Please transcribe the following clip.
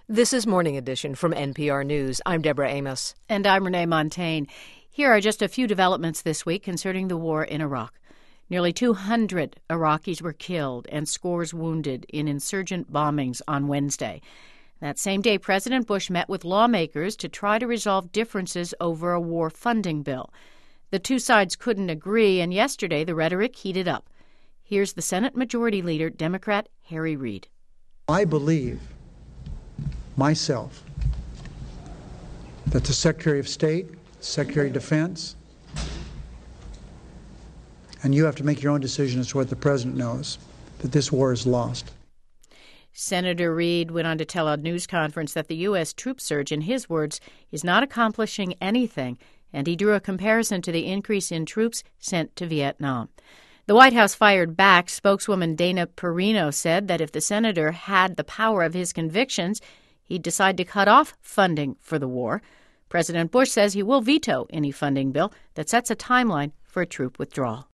This is Morning Edition from NPR News. I'm Deborah Amos. And I'm Renee Montagne. Here are just a few developments this week concerning the war in Iraq. Nearly 200 Iraqis were killed and scores wounded in insurgent bombings on Wednesday. That same day, President Bush met with lawmakers to try to resolve differences over a war funding bill. The two sides couldn't agree, and yesterday the rhetoric heated up. Here's the Senate Majority Leader, Democrat Harry Reid. I believe myself that the Secretary of State, Secretary of Defense, and you have to make your own decision as to what the President knows, that this war is lost. Senator Reid went on to tell a news conference that the U.S. troop surge, in his words, is not accomplishing anything, and he drew a comparison to the increase in troops sent to Vietnam. The White House fired back. Spokeswoman Dana Perino said that if the senator had the power of his convictions, he'd decide to cut off funding for the war. President Bush says he will veto any funding bill that sets a timeline for a troop withdrawal.